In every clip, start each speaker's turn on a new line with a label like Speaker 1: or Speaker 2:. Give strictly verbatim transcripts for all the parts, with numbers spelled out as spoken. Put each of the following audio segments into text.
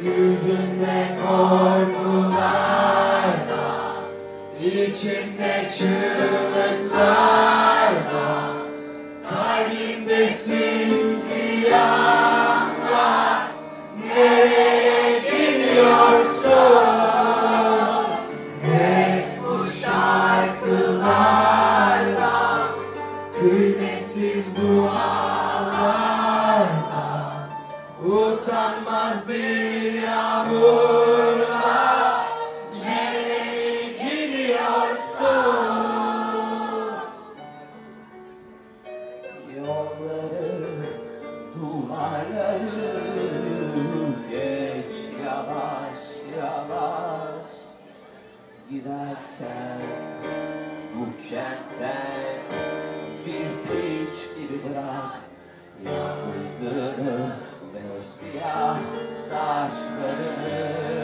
Speaker 1: Yüzünde korkular var, içinde çığlıklar var, kalbinde simsiyahlar. Nereye gidiyorsun? Hep bu şarkılarla, kıymetsiz dualarla, utanmaz bir yağmurla. Nereye gidiyorsun? Yolları, duvarları geç yavaş yavaş. Giderken bu kentten bir piç gibi bırak yalnızlığını ve o siyah saçlarını.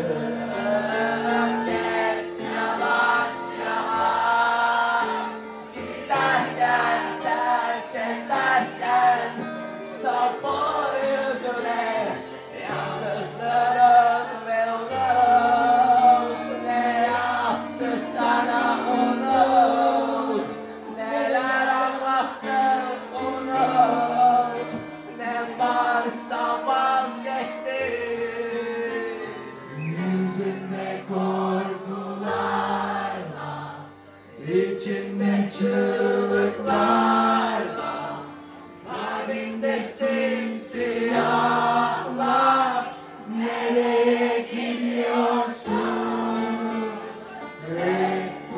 Speaker 1: Geç yavaş yavaş. Giderken terk ederken sabır yüzüne yalnızlığın ve unut. Ne yaptı sana unut, neler anlattın unut, ne varsa vazgeçti. Yüzünde korkular var, içinde çığlıklar var, kalbinde simsiyahlar. Nereye gidiyorsun? Hep bu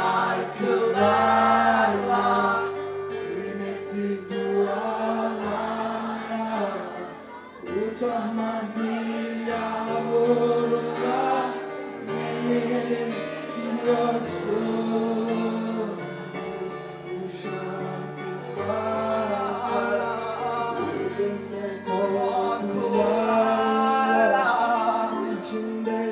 Speaker 1: şarkılarla, kıymetsiz dualarla, utanmaz bir yağmurla. Nereye gidiyorsun? Bu şarkılarla, yüzünde korkularla, içinde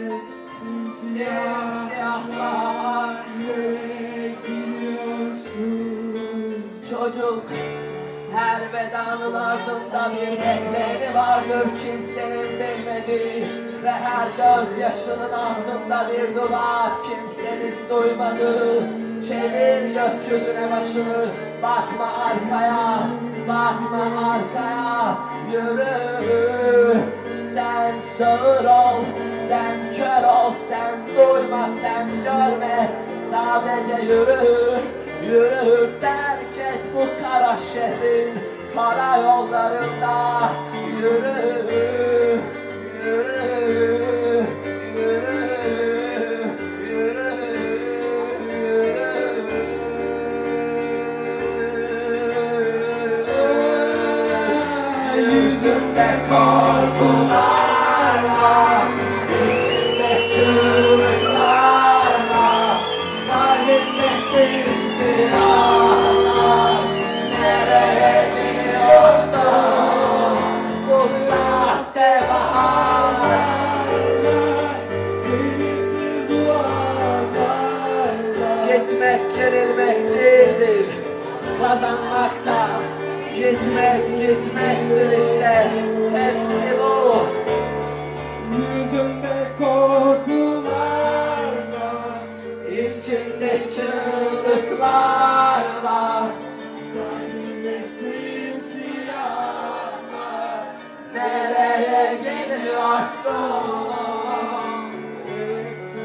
Speaker 1: simsiyahlar. Nereye gidiyorsun?
Speaker 2: Çocuk, her vedanın ardında bir bekleni vardır kimsenin bilmediği, ve her gözyaşının altında bir dua kimsenin duymadığı. Çevir gökyüzüne başını, bakma arkaya, bakma arkaya, yürü. Sen sağır ol, sen kör ol, sen duyma, sen görme, sadece yürü. Yürü, terk et bu kara şehrin kara yollarında. Yürü, yürü, yürü, yürü, yürü. Yüzünde korkular var, içinde çığlıklar var, kalbinde simsiyahlar. Nereye gidiyorsun bu sahte bahar?
Speaker 1: Kıymetsiz dualarla,
Speaker 2: Gitmek yenilmek değildir, kazanmakta. Gitmek gitmektir işte, hepsi bu.
Speaker 1: yüzünde korkular var,
Speaker 2: İçinde çığlıklar var,
Speaker 1: kalbinde simsiyahlar.
Speaker 2: nereye gidiyorsun?
Speaker 1: Hep bu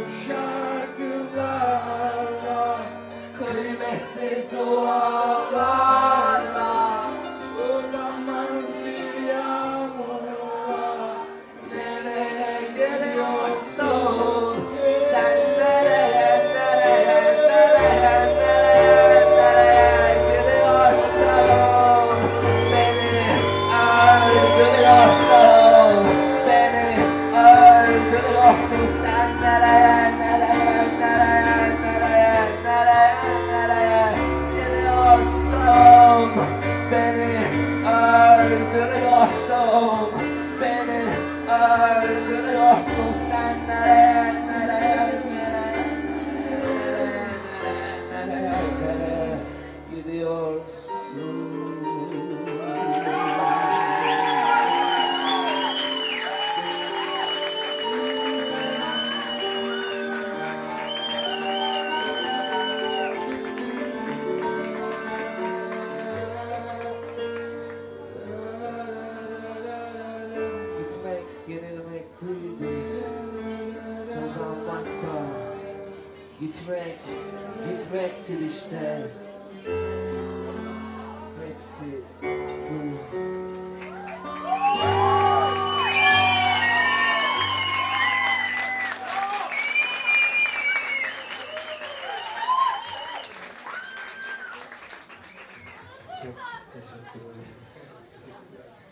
Speaker 1: şarkılarla,
Speaker 2: Kıymetsiz dualarla,
Speaker 1: utanmaz bir yağmurla.
Speaker 2: nereye gidiyorsun? Sen nereye, nereye, nereye, nereye, nereye gidiyorsun? Beni öldürüyorsun, beni öldürüyorsun. Sen nereye, nereye, nereye, nereye, nereye, nereye gidiyorsun? Beni öldürüyorsun, beni öldürüyorsun. Sen nereye, nereye, nereye, nereye, nereye, nereye, nereye gidiyorsun? yenilmektedir. Kazanmakta, gitmek, gitmektir işte. Hepsi bu. Çok teşekkür ederim.